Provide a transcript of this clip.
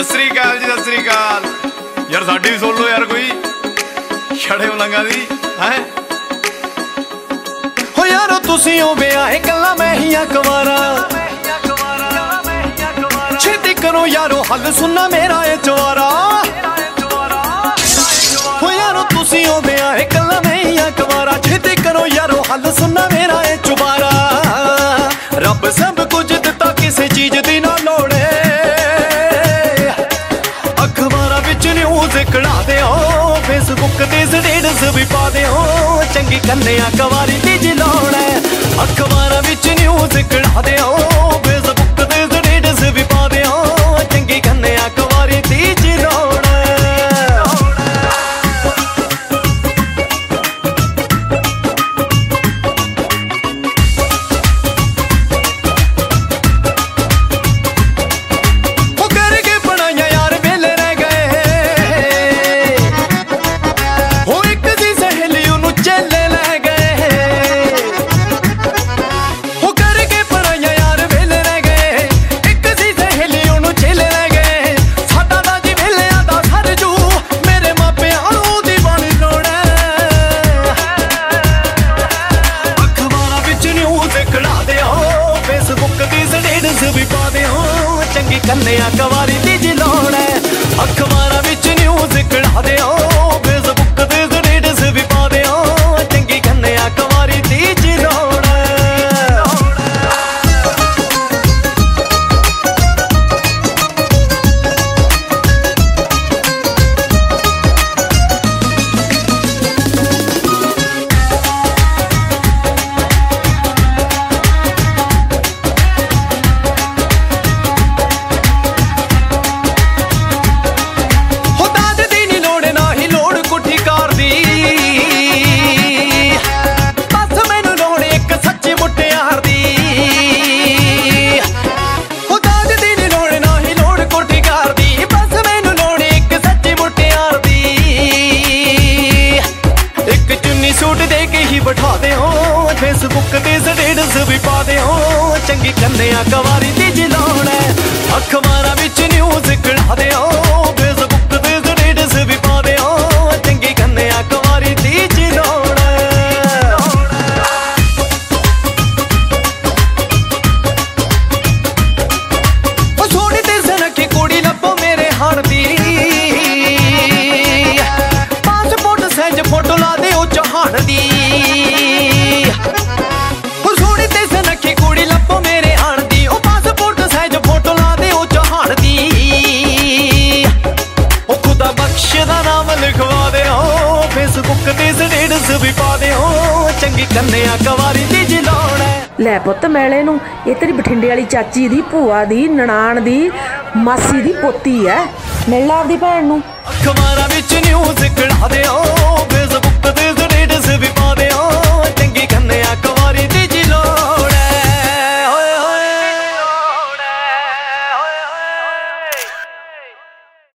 श्री अकाल जी, सत श्री अकाल यार। साडी भी सुन लो यार कोई छड़े उलंगा दी है हो यारो। तुसी हो ब्याह गल्लां मैं ही अखबारा, छेती करो यारो हल सुनना मेरा ए चवारा। हो यारो तुसी हो ब्याह गल्लां मैं ही अखबारा, छेती करो यारो हल सुनना मेरा ए चवारा। रब सब कुछ दिता किसी चीज दी ना लोड़े, अखबारां विच न्यूज़ कढ़ा दे हो, फेसबुक ते स्टेटस भी पा दे हो। चंगी कन्या कवारी दी जी लोड़ है, अखबारां विच न्यूज़ कढ़ा दे हो, फेसबुक ते स्टेटस भी पा दे हो। चंगी कन्या कवारी दी जी लोड़ है। चंगी कन्या कवारी दी जी लोड़ है, अखबारां विच न्यूज़ कढ़ा दे हो, फेसबुक ते स्टेटस भी पा दे हो। चंगी कन्या कवारी दी जी लोड़ है। सूट दे के ही बैठा दे हो, फेसबुक ते स्टेटस भी पा दे हो। चंगी कन्या कवारी दी जी लोड़ है, अखबारां विच न्यूज़ कढ़ा दे हो, फेसबुक ते स्टेटस भी पा दे हो। चंगी कन्या कवारी दी जी लोड़ है। सोहनी ते सनखी कुड़ी लब्भो मेरे हाड़ दी, पासपोर्ट साइज फोटो ला दे चौहान दी। सोहनी ते सनखी कुड़ी लब्भो मेरे हाण दी, ओ पासपोर्ट साइज फोटो ला दे ओ चौहान दी। ओ खुदा बख्श दा नाम लिखवा दे हो, फेसबुक ते स्टेटस भी पा दे हो। चंगी कन्या कवारी दी जी लोड़ है। ਲੈ ਪੁੱਤ ਮੈਲੇ ਨੂੰ ਇਹ ਤੇਰੀ ਬਠਿੰਡੇ ਵਾਲੀ ਚਾਚੀ ਦੀ ਭੂਆ ਦੀ ਨਨਾਣ ਦੀ ਮਾਸੀ ਦੀ ਪੋਤੀ ਐ, ਮਿਲ ਲਾ ਆਪਦੀ ਭੈਣ ਨੂੰ। ਅਖਬਾਰਾਂ ਵਿੱਚ ਨਿਊਜ਼ ਕਢਾ ਦੇ ਹੋ, ਫੇਸਬੁਕ ਤੇ